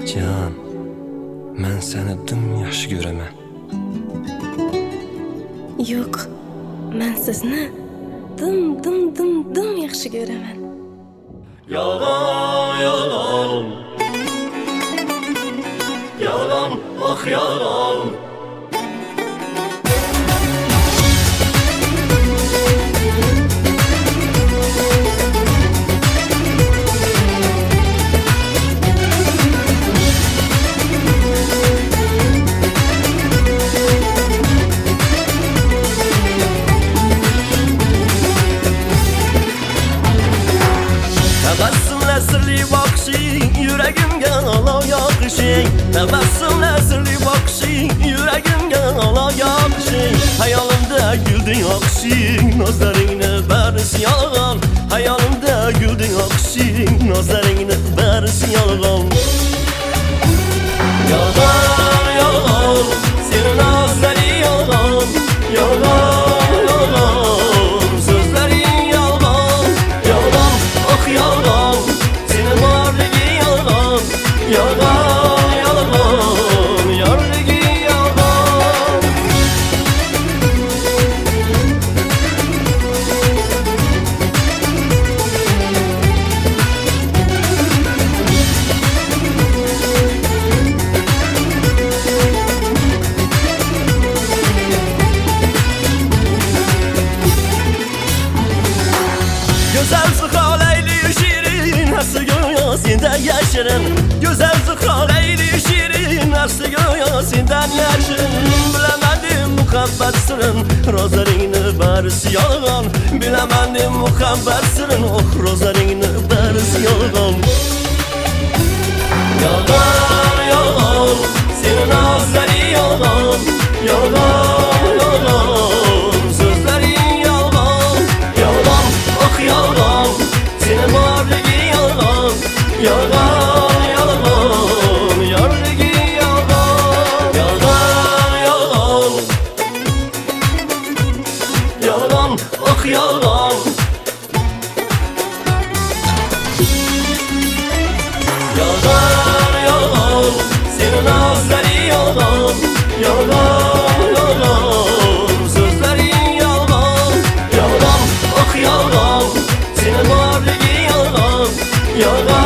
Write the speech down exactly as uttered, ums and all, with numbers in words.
Can, mən səni dım yaxşı görəmən. Yo'q, men sizni dim dim dim dim yaxshi ko'raman. Yalan, yalan. Yalan, ah yalan. Tabassumlar sirli bakışın yüreğimge ala yakışın. Tabassumlar sirli bakışın yüreğimge ala yakışın. Hayalimde güldün akışın, nazlarını berisi yalan. Hayalimde güldün akışın, nazlarını berisi yalan. Yalan, yalan, senin nazları yalan. Yalan, yalan, sözlerin yalan. Yalan, ah yalan, senin varlığı yalan. Yalan, yalan, yarlığı yalan. Güzel zıhaleyli şirin, nasıl göğsünden yaşarın. Güzel zıhaleyli şirin, nasıl göğsünden yaşarın. Bilemedim muhabbet sırrın, rozlarını berisi yalan. Bilemedim muhabbet sırrın, oh rozlarını berisi yalan. Yalan, yalan, senin ağızları yalan. Yalan, yalan, sözlerin yalan. Yalan, ah yalan, senin varlığı yalan. Yalan, yalan, yarlığı yalan. Yalan, yalan. Yalan, ah yalan. Yalan, yalan, senin ağızları yalan. Yalan, yalan, sözlerin yalan. Yalan, ah yalan, senin varlığı yalan. Yalan.